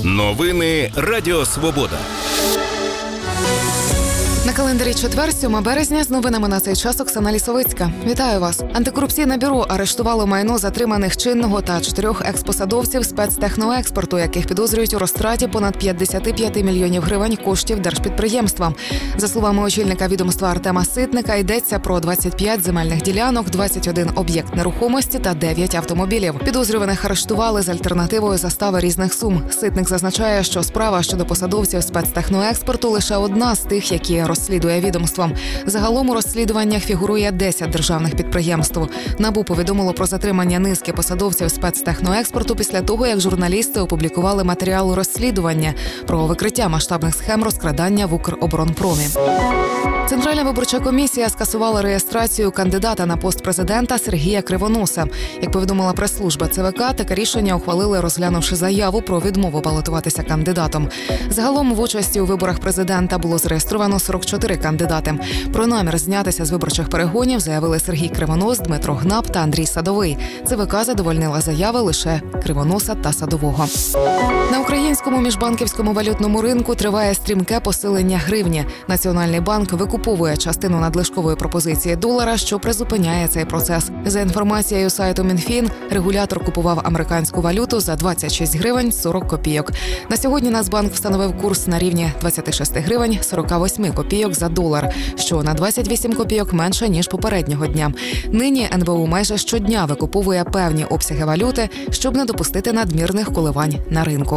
Новини Радіо Свобода. На календарі четвер, 7 березня, з новинами на цей час Оксана Лісовицька. Вітаю вас. Антикорупційне бюро арештувало майно затриманих чинного та 4 експосадовців спецтехноекспорту, яких підозрюють у розтраті понад 55 мільйонів гривень коштів держпідприємства. За словами очільника відомства Артема Ситника, йдеться про 25 земельних ділянок, 21 об'єкт нерухомості та 9 автомобілів. Підозрюваних арештували з альтернативою застави різних сум. Ситник зазначає, що справа щодо посадовців спецтехноекспорту лише одна з тих, які розслідує відомство. Загалом у розслідуваннях фігурує 10 державних підприємств. НАБУ повідомило про затримання низки посадовців спецтехноекспорту після того, як журналісти опублікували матеріал розслідування про викриття масштабних схем розкрадання в Укроборонпромі. Центральна виборча комісія скасувала реєстрацію кандидата на пост президента Сергія Кривоноса. Як повідомила прес-служба ЦВК, таке рішення ухвалили, розглянувши заяву про відмову балотуватися кандидатом. Загалом в участі у виборах президента було зареєстровано 44 кандидати. Про намір знятися з виборчих перегонів заявили Сергій Кривонос, Дмитро Гнап та Андрій Садовий. ЦВК задовольнила заяви лише Кривоноса та Садового. На українському міжбанківському валютному ринку триває стрімке посилення гривні. Національний банк викуповує частину надлишкової пропозиції долара, що призупиняє цей процес. За інформацією сайту Мінфін, регулятор купував американську валюту за 26 гривень 40 копійок. На сьогодні Нацбанк встановив курс на рівні 26 гривень 48 копійок за долар, що на 28 копійок менше, ніж попереднього дня. Нині НБУ майже щодня викуповує певні обсяги валюти, щоб не допустити надмірних коливань на ринку.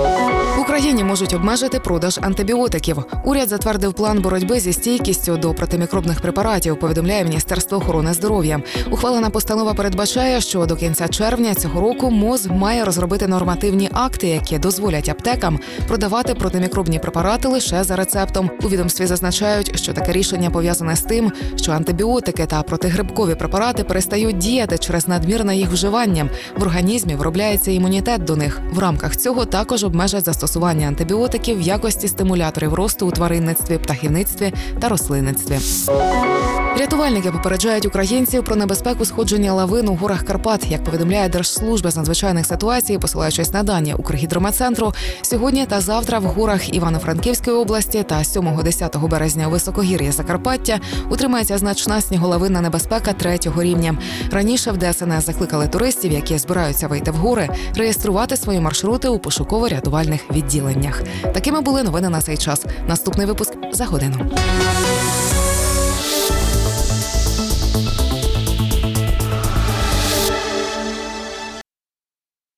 В Україні можуть обмежити продаж антибіотиків. Уряд затвердив план боротьби зі стійкістю до протимікробних препаратів, повідомляє Міністерство охорони здоров'я. Ухвалена постанова передбачає, що до кінця червня цього року МОЗ має розробити нормативні акти, які дозволять аптекам продавати протимікробні препарати лише за рецептом. У відомстві зазначають, що таке рішення пов'язане з тим, що антибіотики та протигрибкові препарати перестають діяти через надмірне їх вживання. В організмі виробляється імунітет до них. В рамках цього також обмежать застосування антибіотиків в якості стимуляторів росту у тваринництві, птахівництві та рослинництві. Рятувальники попереджають українців про небезпеку сходження лавин у горах Карпат. Як повідомляє Держслужба з надзвичайних ситуацій, посилаючись на дані Укргідрометцентру, сьогодні та завтра в горах Івано-Франківської області та 7-10 березня у високогір'ї Закарпаття утримається значна сніголовинна небезпека 3-го рівня. Раніше в ДСНС закликали туристів, які збираються вийти в гори, реєструвати свої маршрути у пошуково-рятувальних відділеннях. Такими були новини на цей час. Наступний випуск за годину.